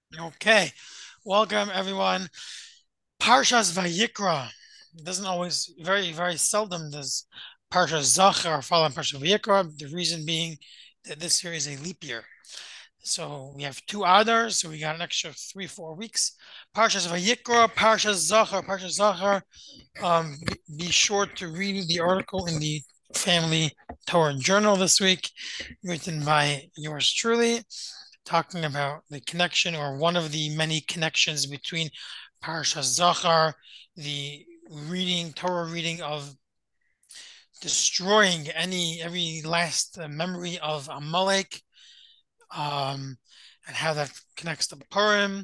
Okay, welcome everyone. Parshas Vayikra. It doesn't always, very seldom does Parshas Zachar follow on Parshas Vayikra. The reason being that this year is a leap year. So we have two others, so we got an extra 3, 4 weeks. Parshas Vayikra, Parshas Zachar, Parshas Zachar. Be sure to read the article in the Family Torah Journal this week, written by yours truly, talking about the connection or one of the many connections between Parashas Zachar, the Torah reading of destroying every last memory of Amalek, um, and how that connects to Purim.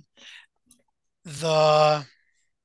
The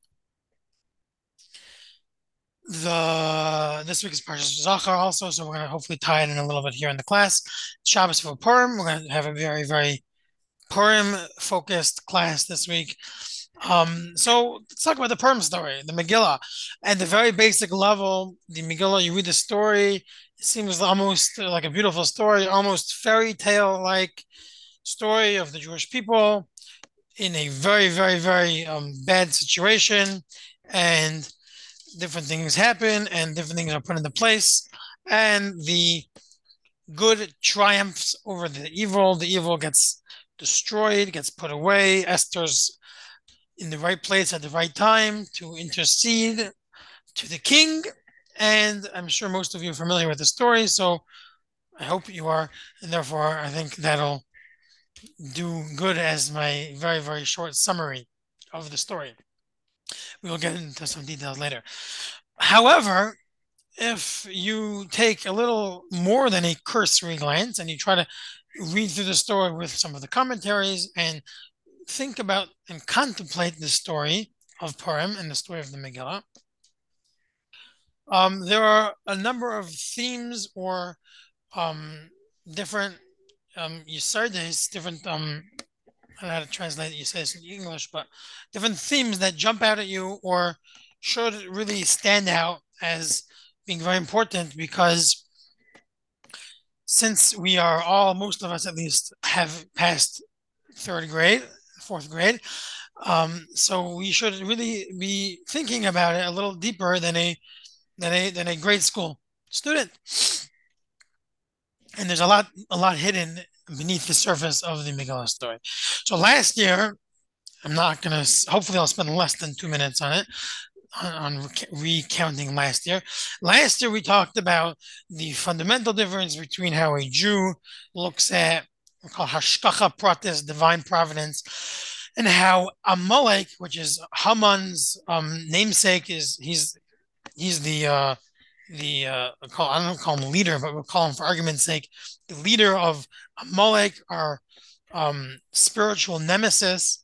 this week is Parashas Zachar also, so we're gonna hopefully tie it in a little bit here in the class. Shabbos for Purim, we're gonna have a very Purim focused class this week. So let's talk about the Purim story, the Megillah. At the very basic level, the Megillah, you read the story, it seems almost like a beautiful story, almost fairy tale like story of the Jewish people in a very bad situation, and different things happen, and different things are put into place, and the good triumphs over the evil. The evil gets destroyed, gets put away. Esther's in the right place at the right time to intercede to the king. And I'm sure most of you are familiar with the story, so I hope you are. And therefore, I think that'll do good as my very short summary of the story. We will get into some details later. However, if you take a little more than a cursory glance and you try to read through the story with some of the commentaries and think about and contemplate the story of Purim and the story of the Megillah, there are a number of themes or um, different yesardes, different I don't know how to translate you say this in English, but different themes that jump out at you or should really stand out as being very important because since we are all, most of us at least, have passed third grade, fourth grade, so we should really be thinking about it a little deeper than a grade school student. And there's a lot hidden beneath the surface of the Megillah story. So last year, I'm not gonna. Hopefully, I'll spend less than 2 minutes on it on recounting last year. Last year, we talked about the fundamental difference between how a Jew looks at we call hashkacha pratis, divine providence, and how Amalek, which is Haman's namesake, is he's I don't call him leader, but we'll call him for argument's sake the leader of Amalek, our spiritual nemesis,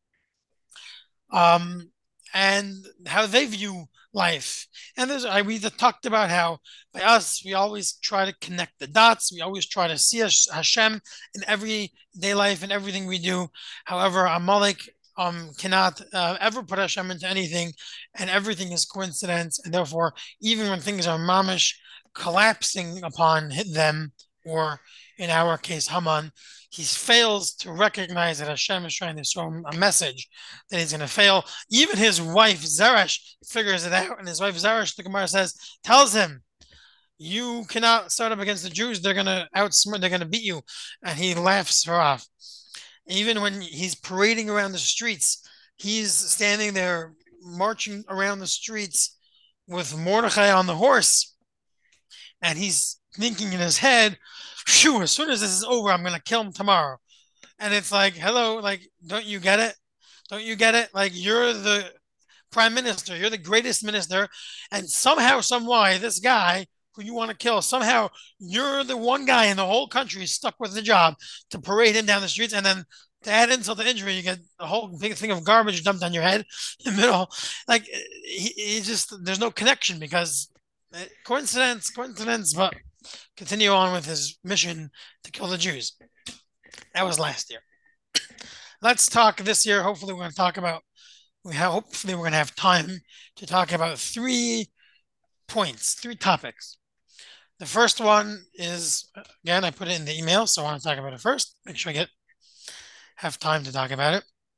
um, and how they view life. And we talked about how by us we always try to connect the dots. We always try to see Hashem in everyday life and everything we do. However, Amalek cannot ever put Hashem into anything, and everything is coincidence. And therefore, even when things are mamish collapsing upon them, or in our case, Haman, he fails to recognize that Hashem is trying to show him a message that he's going to fail. Even his wife Zeresh figures it out, and his wife Zeresh, the Gemara says, tells him, "You cannot start up against the Jews; they're going to outsmart, they're going to beat you," and he laughs her off. Even when he's parading around the streets, he's standing there marching around the streets with Mordechai on the horse, and he's thinking in his head, "Phew! As soon as this is over, I'm going to kill him tomorrow." And it's like, hello, like, don't you get it? Don't you get it? Like, you're the prime minister, you're the greatest minister, and somehow, some way, this guy who you want to kill, somehow you're the one guy in the whole country stuck with the job to parade him down the streets, and then to add insult to injury, you get a whole big thing of garbage dumped on your head in the middle. Like, he just, there's no connection because coincidence, but continue on with his mission to kill the Jews. That was last year. Let's talk this year. Hopefully, we're going to talk about. Hopefully we're going to have time to talk about 3 points, 3 topics. The first one is again I put it in the email, so I want to talk about it first. Make sure I have time to talk about it.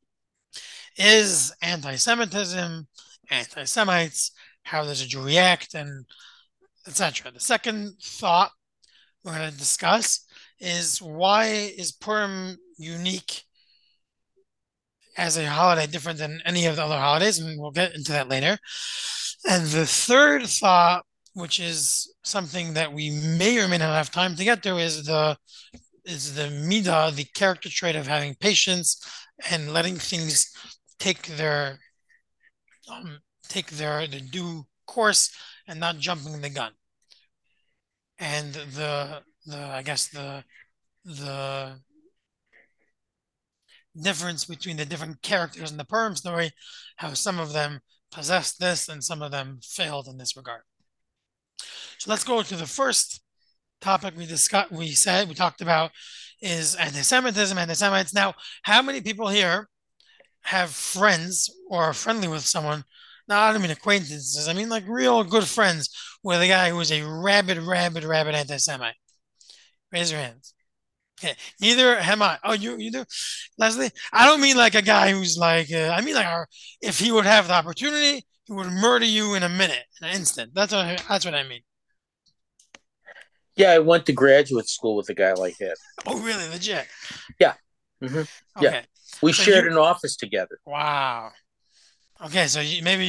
Is anti-Semitism, anti-Semites, how does a Jew react, and etc. The second thought we're going to discuss is why is Purim unique as a holiday different than any of the other holidays, and we'll get into that later. And the third thought, which is something that we may or may not have time to get to, is the midah, the character trait of having patience and letting things take their um, the due course and not jumping the gun. And the I guess the difference between the different characters in the Purim story, how some of them possessed this and some of them failed in this regard. So let's go to the first topic we discussed. We talked about is anti-Semitism, anti-Semites. Now, how many people here have friends or are friendly with someone? Now, I don't mean acquaintances. I mean like real good friends with a guy who is a rabid anti-Semite. Raise your hands. Okay, neither am I. Oh, you do, Leslie. I don't mean like a guy who's like. I mean like, if he would have the opportunity, he would murder you in a minute, in an instant. That's what I mean. Yeah, I went to graduate school with a guy like that. Oh, really? Legit? Yeah. hmm Yeah. Okay. We So shared you. an office together. Wow. Okay, so maybe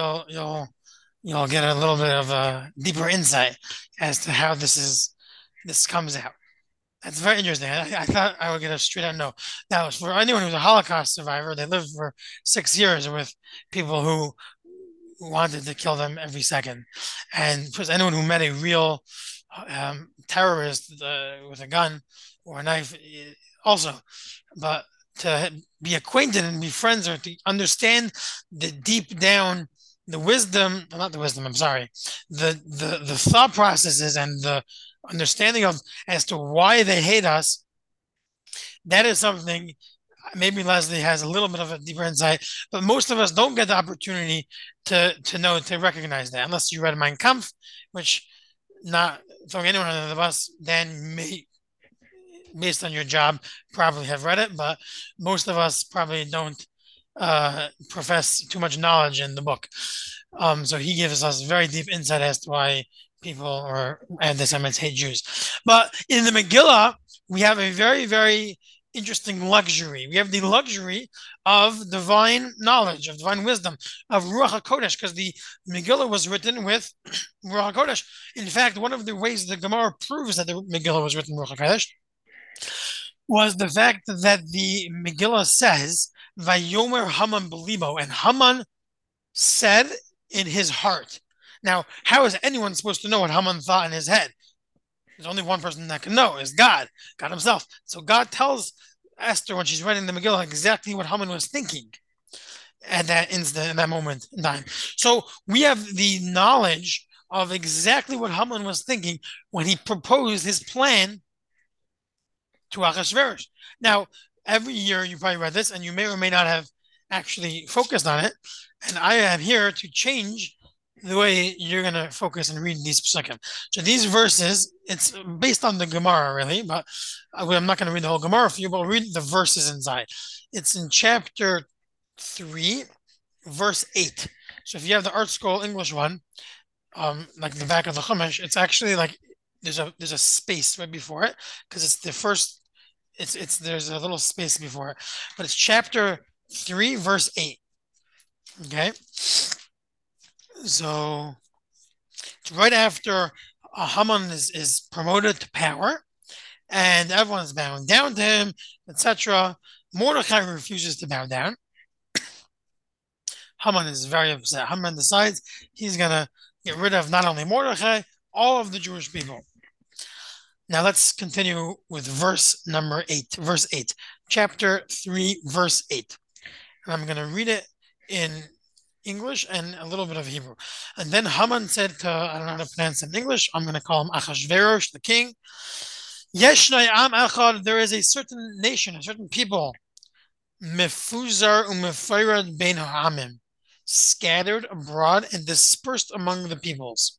you'll get a little bit of a deeper insight as to how this comes out. That's very interesting. I thought I would get a straight out no. Now, for anyone who's a Holocaust survivor, they lived for 6 years with people who wanted to kill them every second. And for anyone who met a real terrorist with a gun or a knife, also. But to be acquainted and be friends or to understand the deep down the wisdom, not the wisdom, I'm sorry, the thought processes and the understanding of as to why they hate us, that is something maybe Leslie has a little bit of a deeper insight, but most of us don't get the opportunity to know to recognize that unless you read Mein Kampf, which not throwing anyone under the bus, Dan may, based on your job, probably have read it, but most of us probably don't profess too much knowledge in the book. So he gives us very deep insight as to why people or anti-Semites hate Jews. But in the Megillah, we have a very interesting luxury. We have the luxury of divine knowledge, of divine wisdom, of Ruach HaKodesh, because the Megillah was written with Ruach HaKodesh. In fact, one of the ways the Gemara proves that the Megillah was written with Ruach HaKodesh was the fact that the Megillah says, Vayomer Haman Belibo, and Haman said in his heart. Now, how is anyone supposed to know what Haman thought in his head? There's only one person that can know, is God, God himself. So God tells Esther when she's writing the Megillah exactly what Haman was thinking at that instant, in that moment in time. So we have the knowledge of exactly what Haman was thinking when he proposed his plan to Achashverosh. Now, every year you probably read this, and you may or may not have actually focused on it. And I am here to change the way you're going to focus and read these psukim. So these verses, it's based on the Gemara, really, but I'm not going to read the whole Gemara for you, but I'll read the verses inside. It's in chapter 3, verse 8. So if you have the Art Scroll English one, like the back of the Chumash, it's actually like there's a space right before it because it's the first. It's there's a little space before it, but it's chapter 3, verse 8. Okay, so it's right after Haman is promoted to power, and everyone's bowing down to him, etc. Mordecai refuses to bow down. Haman is very upset. Haman decides he's gonna get rid of not only Mordecai, all of the Jewish people. Now let's continue with verse number 8. Verse 8, chapter 3, verse 8. And I'm going to read it in English and a little bit of Hebrew. And then Haman said to, I don't know how to pronounce it in English, I'm going to call him Achashverosh, the king. Yeshnai am echad, there is a certain nation, a certain people, mefuzar umefayrad bein ha'amim, scattered abroad and dispersed among the peoples.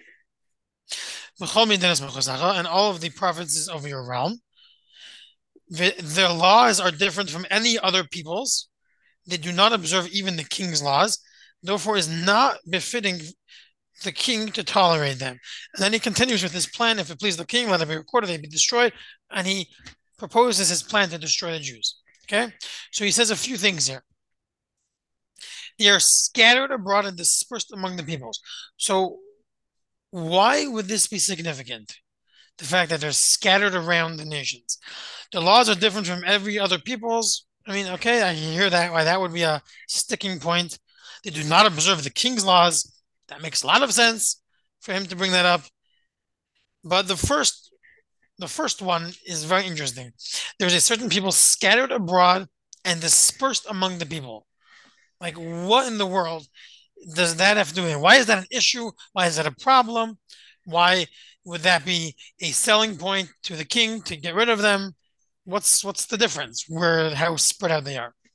And all of the provinces of your realm. Their laws are different from any other people's. They do not observe even the king's laws. Therefore, it is not befitting the king to tolerate them. And then he continues with his plan. If it please the king, let it be recorded, they be destroyed. And he proposes his plan to destroy the Jews. Okay? So he says a few things here. They are scattered abroad and dispersed among the peoples. So why would this be significant? The fact that they're scattered around the nations. The laws are different from every other people's. I mean, okay, I hear that why that would be a sticking point. They do not observe the king's laws. That makes a lot of sense for him to bring that up. But the first one is very interesting. There's a certain people scattered abroad and dispersed among the people. Like, what in the world does that have to do with it? Why is that an issue? Why is that a problem? Why would that be a selling point to the king to get rid of them? What's the difference? Where how spread out they are?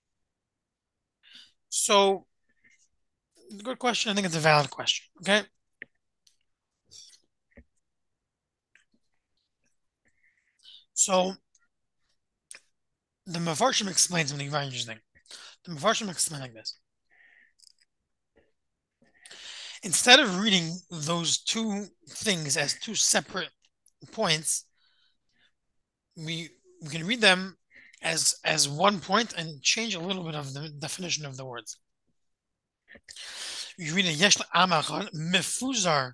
So, good question. I think it's a valid question. Okay, so the Mefarshim explains something very interesting. The Mefarshim explain like this: instead of reading those two things as two separate points, we can read them as one point and change a little bit of the definition of the words. You read a yesh amachon mefuzar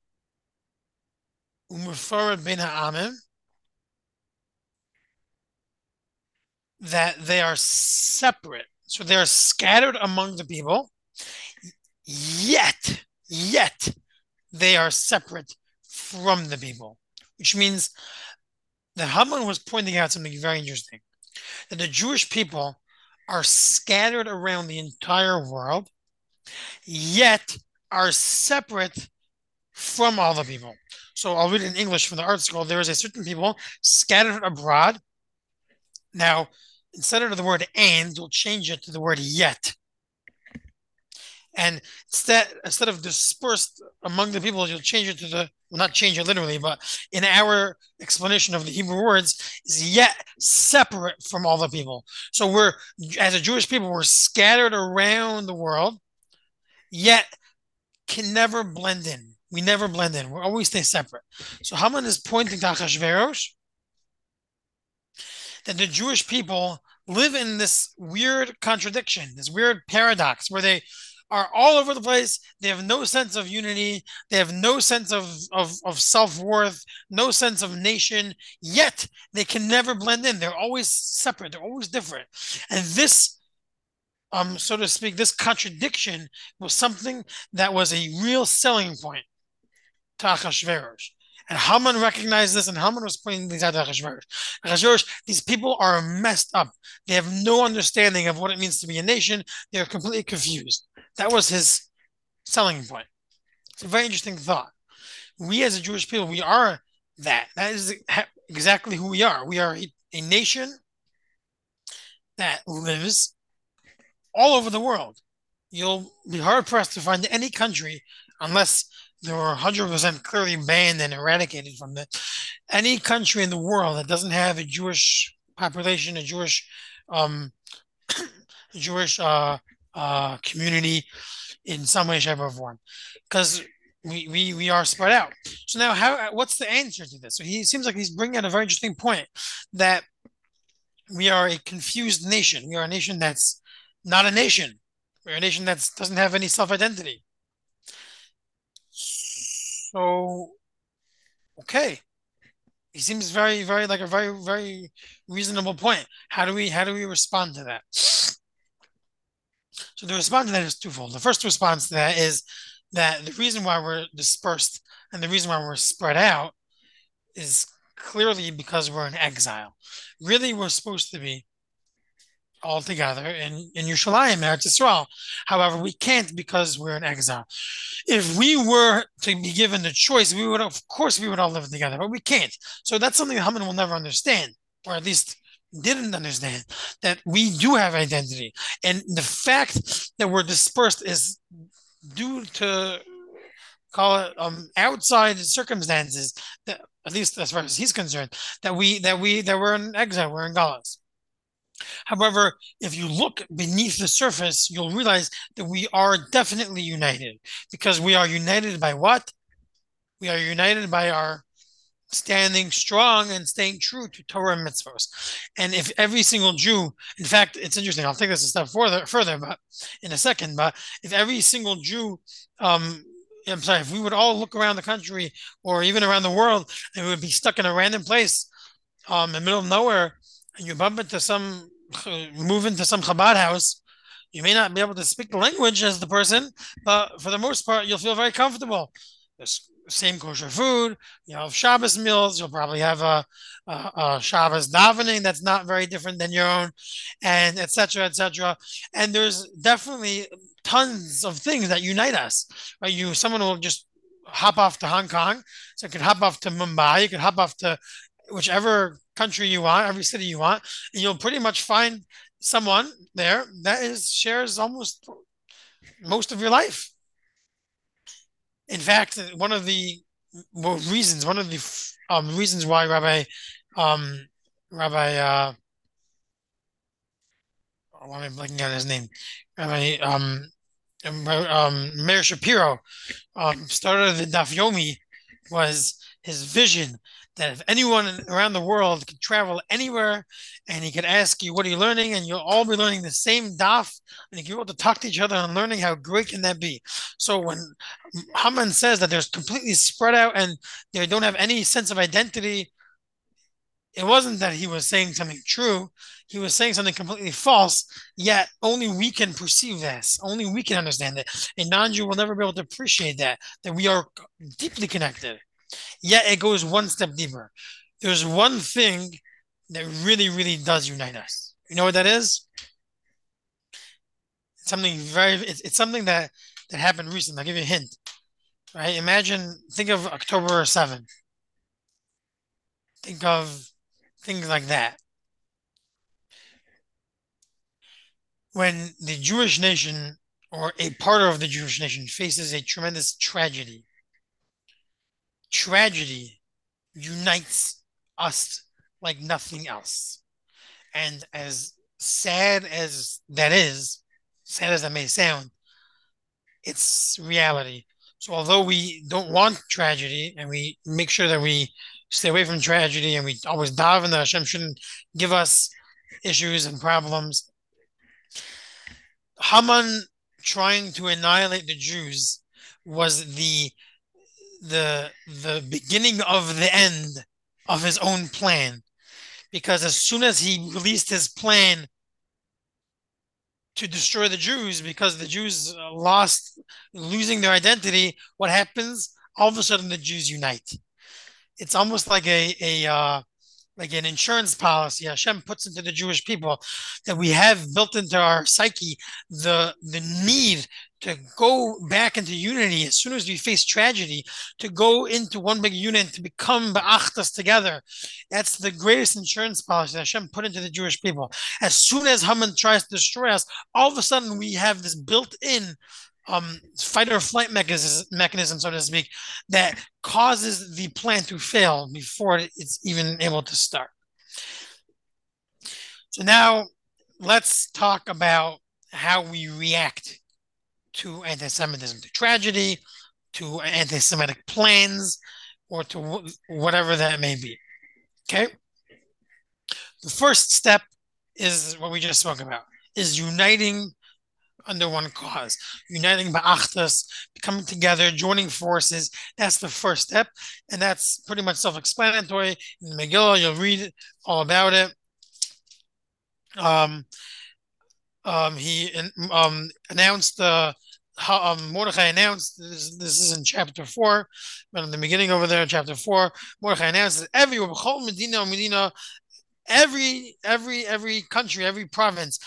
umefarad ben ha'amim, that they are separate. So they are scattered among the people, yet they are separate from the people, which means that Haman was pointing out something very interesting, that the Jewish people are scattered around the entire world, yet are separate from all the people. So I'll read it in English from the article. There is a certain people scattered abroad. Now, instead of the word and, you'll change it to the word yet. And instead of dispersed among the people, you'll change it to the, well, not change it literally, but in our explanation of the Hebrew words, is yet separate from all the people. So we're, as a Jewish people, we're scattered around the world, yet can never blend in. We never blend in. We always stay separate. So Haman is pointing to Achashverosh that the Jewish people live in this weird contradiction, this weird paradox where they are all over the place. They have no sense of unity. They have no sense of self worth, no sense of nation, yet they can never blend in. They're always separate. They're always different. And this, so to speak, this contradiction was something that was a real selling point to Achashverosh. And Haman recognized this, and Haman was pointing these out to Achashverosh. Achashverosh, these people are messed up. They have no understanding of what it means to be a nation. They're completely confused. That was his selling point. It's a very interesting thought. We as a Jewish people, we are that. That is exactly who we are. We are a nation that lives all over the world. You'll be hard pressed to find any country, unless they were 100% clearly banned and eradicated from it. Any country in the world that doesn't have a Jewish population, a um, Jewish community in some way, shape, or form, because we are spread out. So now, what's the answer to this? So he seems like he's bringing out a very interesting point, that we are a confused nation. We are a nation that's not a nation. We're a nation that doesn't have any self identity. So, okay, he seems very, very like a very, very reasonable point. How do we respond to that? So the response to that is twofold. The first response to that is that the reason why we're dispersed and the reason why we're spread out is clearly because we're in exile. Really, we're supposed to be all together in Yerushalayim, Eretz Yisrael. However, we can't because we're in exile. If we were to be given the choice, we would, of course, we would all live together, but we can't. So that's something that Haman will never understand, or at least didn't understand, that we do have identity. And the fact that we're dispersed is due to, call it, outside circumstances, that, at least as far as he's concerned, that we're in exile, we're in Galus. However, if you look beneath the surface, you'll realize that we are definitely united because we are united by what? We are united by our standing strong and staying true to Torah and mitzvahs. And if every single Jew, in fact, it's interesting, I'll take this a step further, but in a second, but if every single Jew, um, I'm sorry, if we would all look around the country or even around the world and we would be stuck in a random place in the middle of nowhere and you bump into move into some Chabad house, you may not be able to speak the language as the person, but for the most part, you'll feel very comfortable. There's same kosher food. You have Shabbos meals. You'll probably have a Shabbos davening that's not very different than your own, and etc. etc. And there's definitely tons of things that unite us. Right? Someone will just hop off to Hong Kong, so you can hop off to Mumbai. You can hop off to whichever country you want, every city you want, and you'll pretty much find someone there that is shares almost most of your life. In fact, one of the reasons why um, Rabbi, why am I blanking on his name? Rabbi, Meir Shapiro, started the Daf Yomi was his vision that if anyone around the world could travel anywhere and he could ask you, what are you learning? And you'll all be learning the same daf and you'll be able to talk to each other and learning, how great can that be? So when Haman says that they're completely spread out and they don't have any sense of identity, it wasn't that he was saying something true. He was saying something completely false, yet only we can perceive this. Only we can understand it. A non-Jew will never be able to appreciate that we are deeply connected. Yet it goes one step deeper. There's one thing that really, really does unite us. You know what that is? It's something that happened recently. I'll give you a hint. Right? Think of October 7th. Think of things like that. When the Jewish nation or a part of the Jewish nation faces a tremendous tragedy, tragedy unites us like nothing else. And as sad as that is, sad as that may sound, it's reality. So although we don't want tragedy and we make sure that we stay away from tragedy and we always daven that Hashem shouldn't give us issues and problems, Haman trying to annihilate the Jews was the beginning of the end of his own plan. Because as soon as he released his plan to destroy the Jews, because the Jews losing their identity, what happens? All of a sudden, the Jews unite. It's almost like like an insurance policy Hashem puts into the Jewish people, that we have built into our psyche the need to go back into unity as soon as we face tragedy, to go into one big unit, to become ba'achtas together. That's the greatest insurance policy that Hashem put into the Jewish people. As soon as Haman tries to destroy us, all of a sudden we have this built-in fight or flight mechanism, so to speak, that causes the plan to fail before it's even able to start. So now let's talk about how we react to anti-Semitism, to tragedy, to anti-Semitic plans, or to whatever that may be. Okay? The first step is what we just spoke about, is uniting under one cause, uniting ba'achtas, coming together, joining forces. That's the first step, and that's pretty much self-explanatory. In the Megillah, you'll read all about it. He announced Mordechai announced this is in chapter 4, but in the beginning over there, chapter 4, Mordechai announced that every country, every province,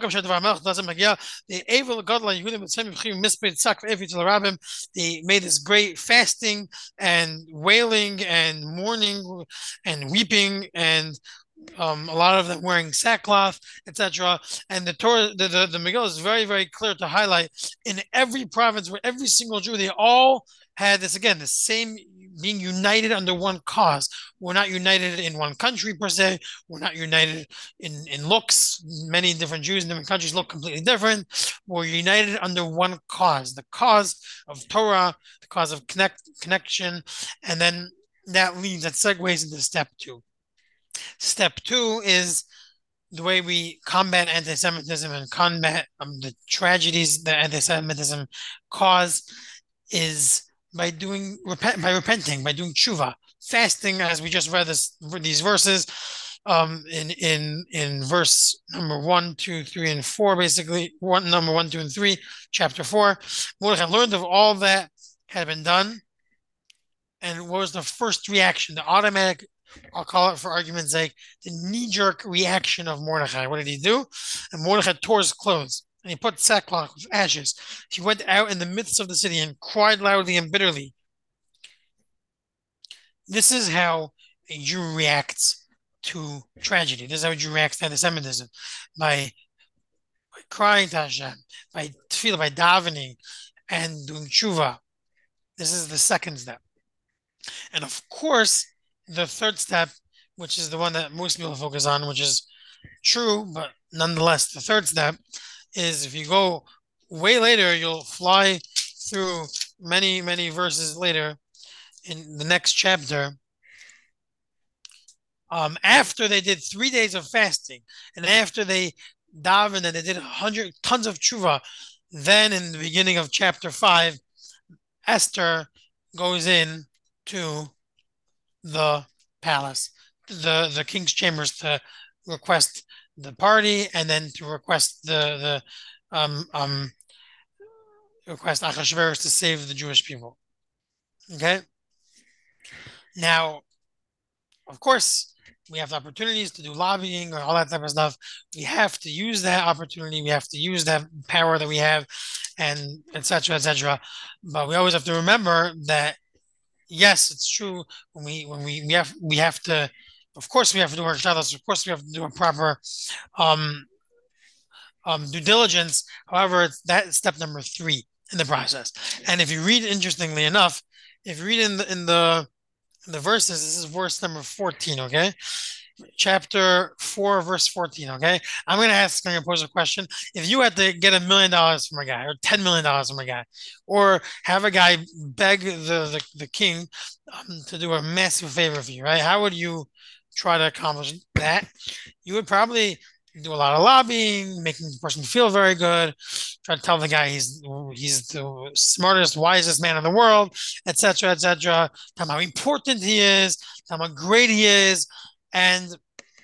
they made this great fasting and wailing and mourning and weeping, and a lot of them wearing sackcloth, etc. And the Torah, the Megillah is very, very clear to highlight in every province, where every single Jew, they all had this again, the same being united under one cause. We're not united in one country per se. We're not united in looks. Many different Jews in different countries look completely different. We're united under one cause, the cause of Torah, the cause of connection, and then that segues into step two. Step two is the way we combat anti-Semitism and combat the tragedies that anti-Semitism cause is by by repenting, by doing tshuva, fasting, as we just read these verses, in verse number 1, 2, 3, and 4, basically number 1, 2, and 3, chapter 4. Mordechai learned of all that had been done, and what was the first reaction? The automatic, I'll call it for argument's sake, the knee-jerk reaction of Mordechai. What did he do? And Mordechai tore his clothes, and he put sackcloth with ashes. He went out in the midst of the city and cried loudly and bitterly. This is how a Jew reacts to tragedy. This is how a Jew reacts to anti-Semitism, by crying to Hashem, by tefillah, by davening, and doing tshuva. This is the second step. And of course, the third step, which is the one that most people focus on, which is true, but nonetheless, the third step is, if you go way later, you'll fly through many, many verses later in the next chapter. After they did 3 days of fasting, and after they davened and they did 100 tons of tshuva, then in the beginning of chapter 5, Esther goes in to the palace, the king's chambers, to request the party, and then to request request Achashverosh to save the Jewish people. Okay. Now, of course, we have the opportunities to do lobbying or all that type of stuff. We have to use that opportunity. We have to use that power that we have, and etc. etc. But we always have to remember that, yes, it's true. When we have to, of course, we have to do our shadows. Of course, we have to do a proper due diligence. However, that's step number 3 in the process. And if you read, interestingly enough, if you read in the verses, this is verse number 14. Okay, chapter 4, verse 14. Okay, I'm going to pose a question. If you had to get $1 million from a guy, or $10 million from a guy, or have a guy beg the king to do a massive favor for you, right? How would you try to accomplish that? You would probably do a lot of lobbying, making the person feel very good, try to tell the guy he's the smartest, wisest man in the world, etc., etc. Tell him how important he is, tell him how great he is, and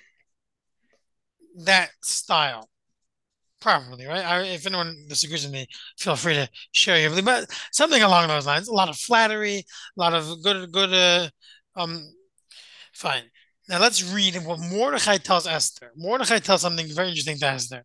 that style. Probably, right? If anyone disagrees with me, feel free to share your belief. But something along those lines. A lot of flattery, a lot of good. Fine. Now let's read what Mordechai tells Esther. Mordechai tells something very interesting to Esther.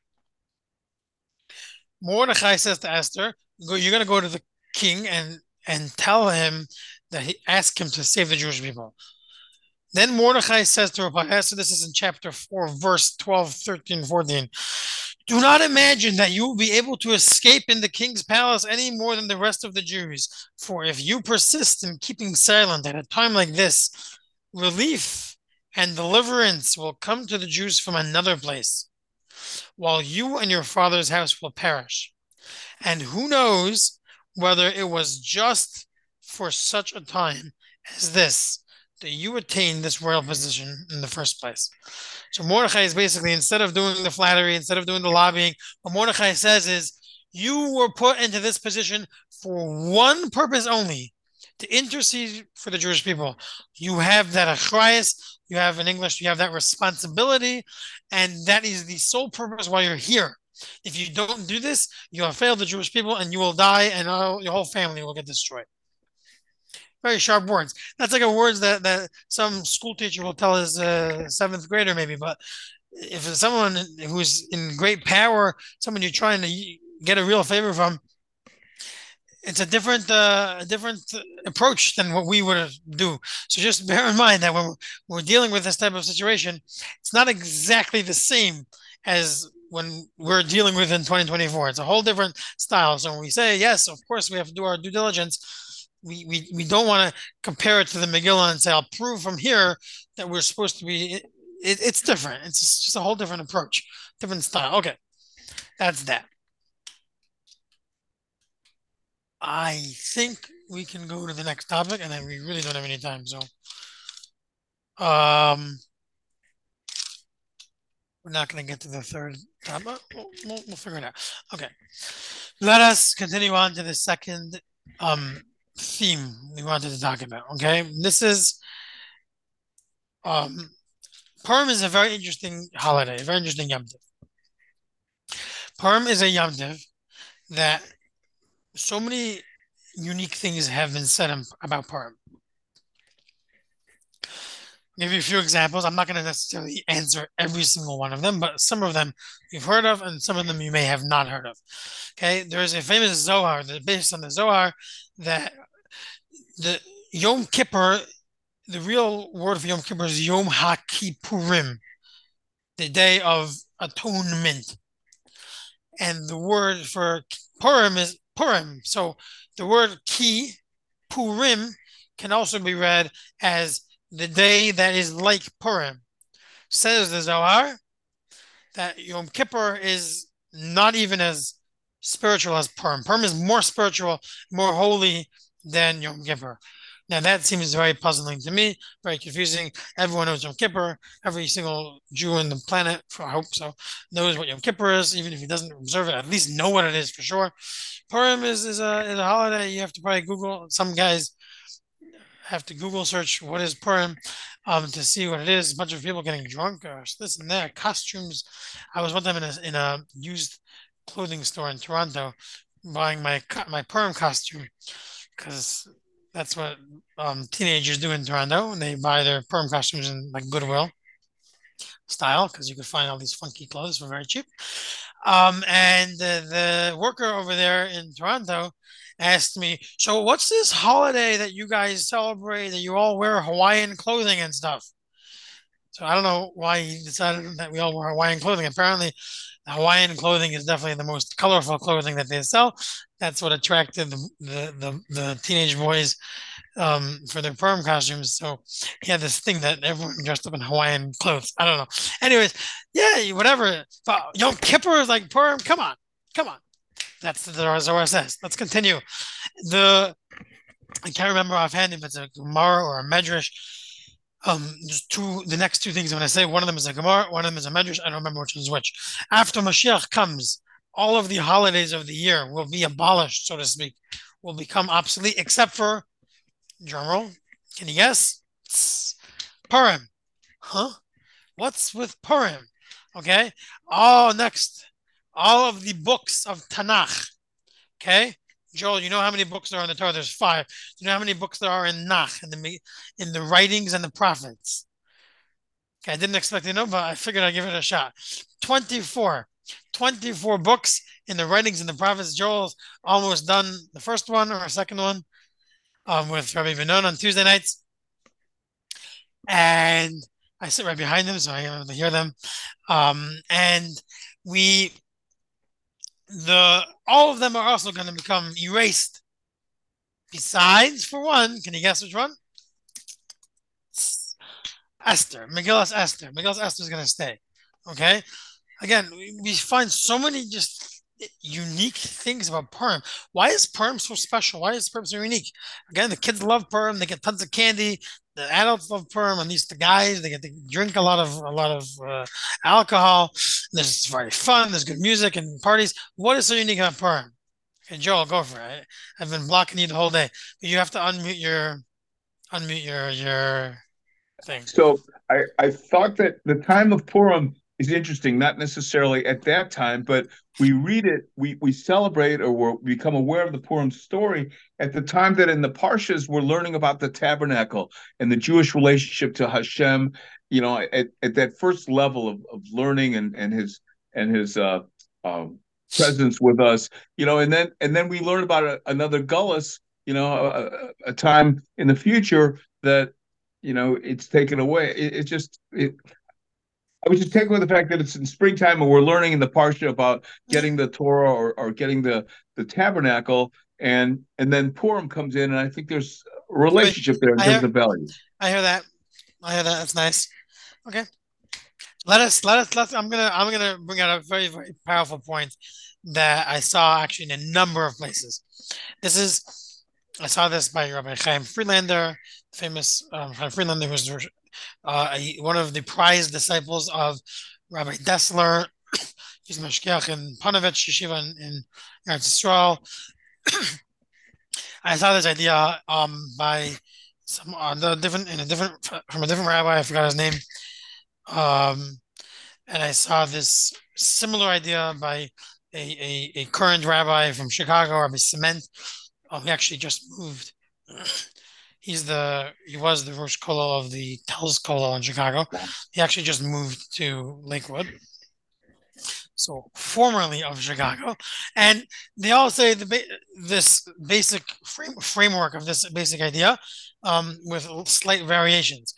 Mordechai says to Esther, "You're going to go to the king and tell him that ask him to save the Jewish people." Then Mordechai says to her, Esther, this is in chapter 4, verse 12, 13, 14. Do not imagine that you will be able to escape in the king's palace any more than the rest of the Jews. For if you persist in keeping silent at a time like this, relief and deliverance will come to the Jews from another place, while you and your father's house will perish. And who knows whether it was just for such a time as this that you attain this royal position in the first place. So Mordechai is basically, instead of doing the flattery, instead of doing the lobbying, what Mordechai says is, you were put into this position for one purpose only, to intercede for the Jewish people. You have that achrayus, you have in English, you have that responsibility, and that is the sole purpose why you're here. If you don't do this, you have failed the Jewish people, and you will die, and your whole family will get destroyed. Very sharp words. That's like a words that some school teacher will tell his seventh grader, maybe. But if it's someone who's in great power, someone you're trying to get a real favor from, it's a different approach than what we would do. So just bear in mind that when we're dealing with this type of situation, it's not exactly the same as when we're dealing with in 2024. It's a whole different style. So when we say, yes, of course, we have to do our due diligence, we don't want to compare it to the Megillah and say I'll prove from here that we're supposed to be. It's different. It's just a whole different approach, different style. Okay, that's that. I think we can go to the next topic, and then we really don't have any time, so um, we're not going to get to the third topic. We'll figure it out. Okay, let us continue on to the second um theme we wanted to talk about. Okay, this is um Purim is a very interesting holiday, a very interesting Yom Tov. Purim is a Yom Tov that so many unique things have been said about Purim. Give you a few examples. I'm not going to necessarily answer every single one of them, but some of them you've heard of, and some of them you may have not heard of. Okay, there's a famous Zohar that based on the Zohar that the Yom Kippur, the real word for Yom Kippur is Yom HaKippurim, the Day of Atonement, and the word for Purim is Purim. So the word Ki Purim can also be read as the day that is like Purim. Says the Zohar that Yom Kippur is not even as spiritual as Purim. Purim is more spiritual, more holy than Yom Kippur. Now that seems very puzzling to me, very confusing. Everyone knows Yom Kippur. Every single Jew on the planet, I hope so, knows what Yom Kippur is. Even if he doesn't observe it, at least know what it is for sure. Purim is a holiday. You have to probably Google. Some guys have to Google search what is Purim to see what it is. A bunch of people getting drunk or this and that. Costumes. I was one time in a used clothing store in Toronto buying my Purim costume because that's what teenagers do in Toronto. And they buy their Purim costumes in like Goodwill style because you could find all these funky clothes for very cheap. And the worker over there in Toronto asked me, "So what's this holiday that you guys celebrate that you all wear Hawaiian clothing and stuff?" So I don't know why he decided that we all wear Hawaiian clothing. Apparently, Hawaiian clothing is definitely the most colorful clothing that they sell. That's what attracted the teenage boys for their Purim costumes. So he had this thing that everyone dressed up in Hawaiian clothes. I don't know. Anyways, yeah, whatever. But Yom Kippur is like Purim. Come on, come on. That's the Zohar says. Let's continue. I can't remember offhand if it's a Gemara or a Medrash. Just the next two things I'm going to say. One of them is a Gemara, one of them is a Medrash. I don't remember which is which. After Mashiach comes, all of the holidays of the year will be abolished, so to speak, will become obsolete, except for, drumroll, can you guess? Purim. Huh? What's with Purim? Okay. Oh, next. All of the books of Tanakh. Okay. Joel, you know how many books there are in the Torah? There's five. You know how many books there are in Nach, in the writings and the prophets? Okay, I didn't expect to know, but I figured I'd give it a shot. 24. 24 books in the writings and the prophets. Joel's almost done the first one or second one with Rabbi Vinon on Tuesday nights. And I sit right behind them, so I able to hear them. And we all of them are also going to become erased. Besides, for one, can you guess which one? Esther, Megillus Esther. Megillus Esther is going to stay. Okay. Again, we find so many just unique things about Purim. Why is Purim so special? Why is Purim so unique? Again, the kids love Purim. They get tons of candy. The adults love Purim, at least the guys. They get to drink a lot of alcohol. There's very fun. There's good music and parties. What is so unique about Purim? Okay, Joel, go for it. I've been blocking you the whole day, but you have to unmute your thing. So I thought that the time of Purim is interesting, not necessarily at that time, but we read it, we celebrate or we become aware of the Purim story at the time that in the Parshas we're learning about the tabernacle and the Jewish relationship to Hashem, at that first level of learning and his presence with us, and then we learn about another gullus, a time in the future that it's taken away. I was just taken with the fact that it's in springtime and we're learning in the parsha about getting the Torah or getting the tabernacle. and then Purim comes in, and I think there's a Wait, relationship there in I terms hear, of value. I hear that. I hear that. That's nice. Okay. I'm gonna bring out a very, very powerful point that I saw actually in a number of places. This is, I saw this by Rabbi Chaim Friedlander, famous Chaim Friedlander, who was one of the prized disciples of Rabbi Dessler. He's Mashgiach in Panovich Yeshiva in Eretz Yisrael. I saw this idea by some the different in a different from a different rabbi. I forgot his name. Um, and I saw this similar idea by a current rabbi from Chicago, Rabbi Cement. He actually just moved. He was the Rosh Kollel of the Telz Kollel in Chicago. He actually just moved to Lakewood, so formerly of Chicago, and they all say this basic framework of this basic idea, with slight variations.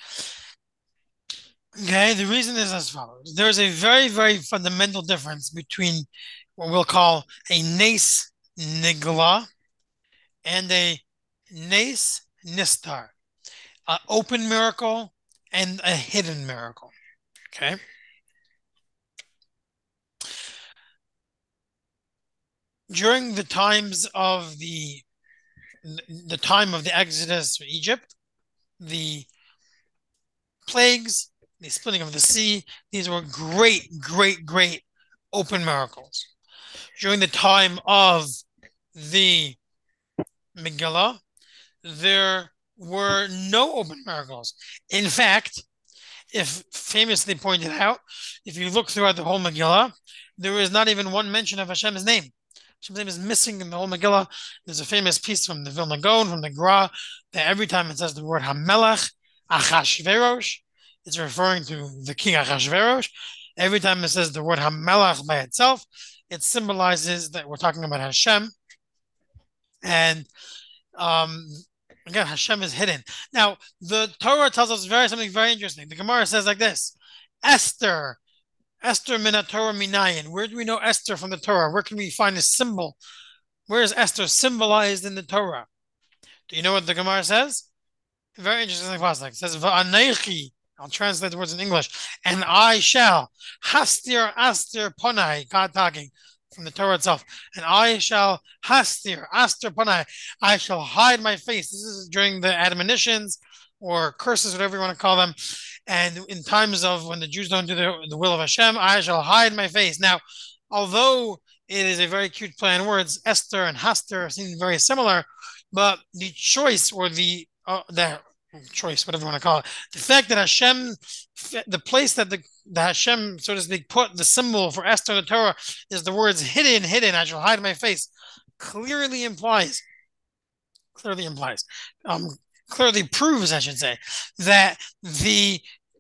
Okay, the reason is as follows: there is a very, very fundamental difference between what we'll call a nes nigla and a nes nistar, an open miracle and a hidden miracle. Okay. During the time of the Exodus of Egypt, the plagues, the splitting of the sea, these were great, great, great open miracles. During the time of the Megillah, there were no open miracles. In fact, if famously pointed out, if you look throughout the whole Megillah, there is not even one mention of Hashem's name. Hashem's name is missing in the whole Megillah. There's a famous piece from the Vilna Gaon, from the Gra, that every time it says the word Hamelach, Achashverosh, it's referring to the king Achashverosh. Every time it says the word Hamelach by itself, it symbolizes that we're talking about Hashem. And um, again, Hashem is hidden. Now, the Torah tells us something very interesting. The Gemara says like this: Esther, Esther mina Torah minayin. Where do we know Esther from the Torah? Where can we find a symbol? Where is Esther symbolized in the Torah? Do you know what the Gemara says? Very interesting pasuk. It says va'anechi. I'll translate the words in English. And I shall hastir aster ponai. God talking from the Torah itself. And I shall hastir aster ponai. I shall hide my face. This is during the admonitions or curses, whatever you want to call them. And in times of when the Jews don't do the will of Hashem, I shall hide my face. Now, although it is a very cute play on words, Esther and Haster seem very similar, but the choice or the choice, whatever you want to call it, the fact that Hashem, the place that the Hashem, so to speak, put the symbol for Esther in the Torah is the words hidden, hidden, I shall hide my face, clearly proves, I should say, that the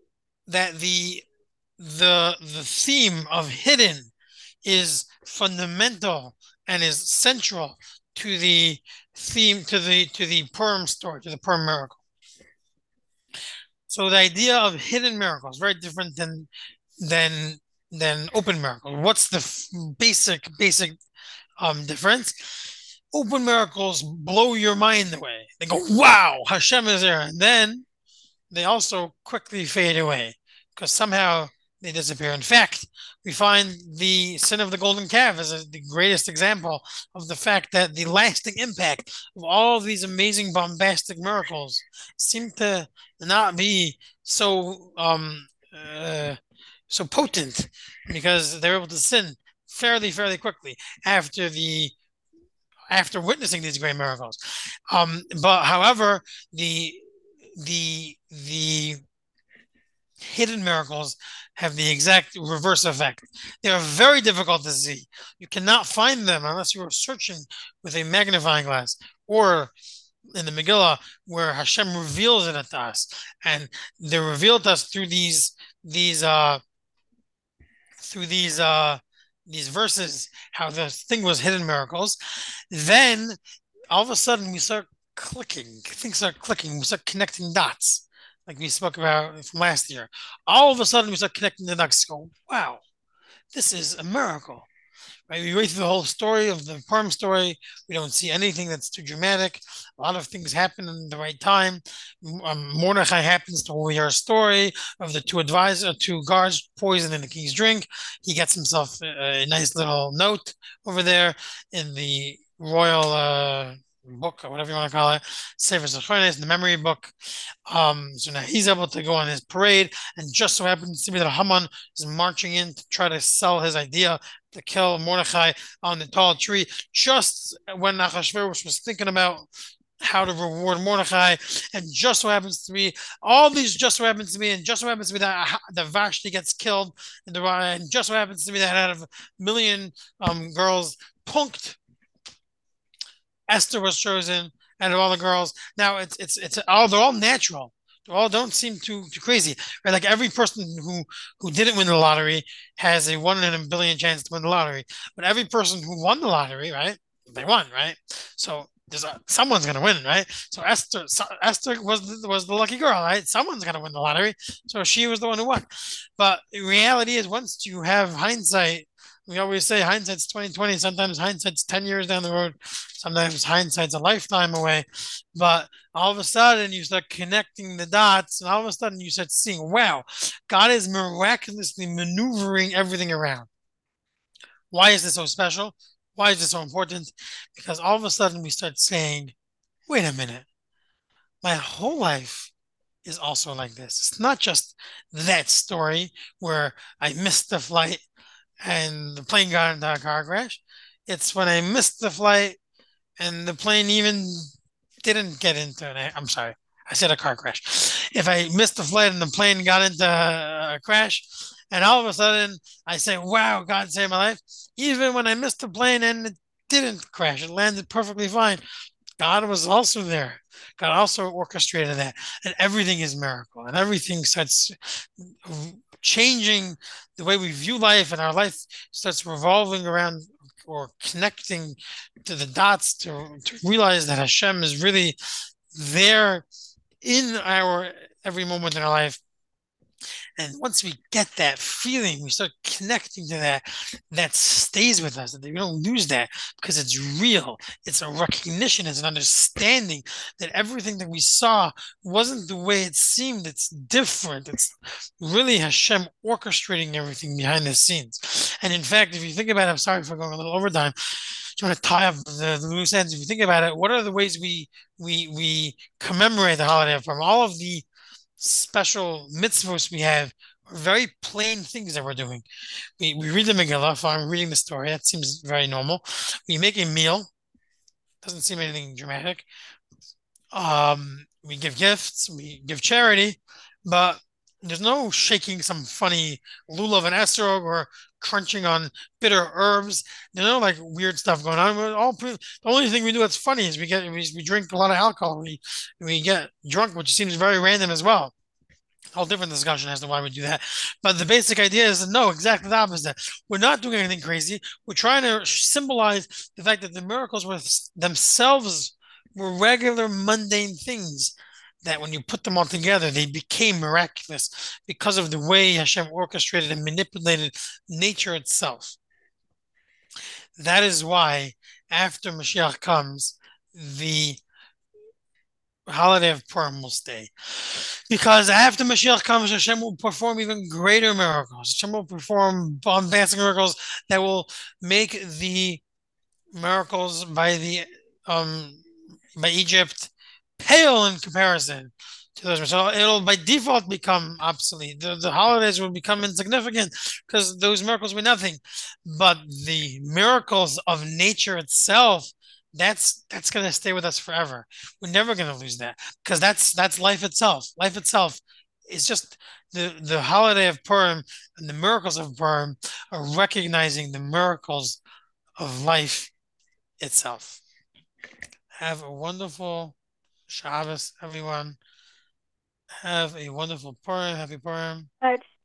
theme of hidden is fundamental and is central to the theme, to the Purim story, to the Purim miracle. So the idea of hidden miracles is very different than open miracles. What's the basic difference? Open miracles blow your mind away. They go, wow, Hashem is there. And then they also quickly fade away because somehow they disappear. In fact, we find the sin of the golden calf as the greatest example of the fact that the lasting impact of all of these amazing bombastic miracles seem to not be so so potent because they're able to sin fairly quickly after witnessing these great miracles. But however, the hidden miracles have the exact reverse effect. They are very difficult to see. You cannot find them unless you are searching with a magnifying glass or in the Megillah where Hashem reveals it to us. And they're revealed to us through these verses, how the thing was hidden miracles. Then all of a sudden we start clicking. Things start clicking. We start connecting dots like we spoke about from last year. All of a sudden, we start connecting the dots. Go, wow, this is a miracle. right? We wait through the whole story of the Purim story. We don't see anything that's too dramatic. A lot of things happen in the right time. Mordechai happens to hear a story of the two guards poisoned in the king's drink. He gets himself a nice little note over there in the royal book or whatever you want to call it, Sefer Zechronis, the memory book. So now he's able to go on his parade, and just so happens to be that Haman is marching in to try to sell his idea to kill Mordechai on the tall tree, just when Achashverosh was thinking about how to reward Mordechai, and just so happens to be all these just so happens to be, and just so happens to be that the Vashti gets killed, and just so happens to be that out of a million girls punked, Esther was chosen out of all the girls. Now it's all they're all natural. They all don't seem too crazy. Right? Like every person who didn't win the lottery has a 1 in a billion chance to win the lottery. But every person who won the lottery, right? They won, right? So someone's gonna win, right? So Esther was the lucky girl, right? Someone's gonna win the lottery. So she was the one who won. But the reality is once you have hindsight, we always say hindsight's 2020. Sometimes hindsight's 10 years down the road. Sometimes hindsight's a lifetime away. But all of a sudden you start connecting the dots, and all of a sudden you start seeing, wow, God is miraculously maneuvering everything around. Why is this so special? Why is this so important? Because all of a sudden we start saying, wait a minute, my whole life is also like this. It's not just that story where I missed the flight and the plane got into a car crash. It's when I missed the flight and the plane even didn't get into it. I'm sorry, I said a car crash. If I missed the flight and the plane got into a crash, and all of a sudden I say, wow, God saved my life. Even when I missed the plane and it didn't crash, it landed perfectly fine. God was also there. God also orchestrated that. And everything is miracle. And everything starts changing the way we view life, and our life starts revolving around or connecting to the dots to realize that Hashem is really there in our every moment in our life. And once we get that feeling, we start connecting to that, that stays with us. We don't lose that because it's real. It's a recognition, it's an understanding that everything that we saw wasn't the way it seemed. It's different. It's really Hashem orchestrating everything behind the scenes. And in fact, if you think about it, I'm sorry for going a little overtime. Trying to tie up the loose ends. If you think about it, what are the ways we commemorate the holiday from all of the special mitzvahs we have are very plain things that we're doing. We read the Megillah. If I'm reading the story, that seems very normal. We make a meal. Doesn't seem anything dramatic. We give gifts. We give charity, but there's no shaking some funny lulav and esrog or crunching on bitter herbs. There's no like weird stuff going on. The only thing we do that's funny is we drink a lot of alcohol. We get drunk, which seems very random as well. Whole different discussion as to why we do that. But the basic idea is no, exactly the opposite. We're not doing anything crazy. We're trying to symbolize the fact that the miracles were themselves were regular mundane things that when you put them all together, they became miraculous because of the way Hashem orchestrated and manipulated nature itself. That is why after Mashiach comes, the holiday of Purim will stay. Because after Mashiach comes, Hashem will perform even greater miracles. Hashem will perform bombastic miracles that will make the miracles by Egypt pale in comparison to those. So it'll by default become obsolete. The holidays will become insignificant because those miracles were nothing. But the miracles of nature itself, that's going to stay with us forever. We're never going to lose that because that's life itself. Life itself is just the holiday of Purim, and the miracles of Purim are recognizing the miracles of life itself. Have a wonderful Shabbos, everyone. Have a wonderful Purim. Happy Purim.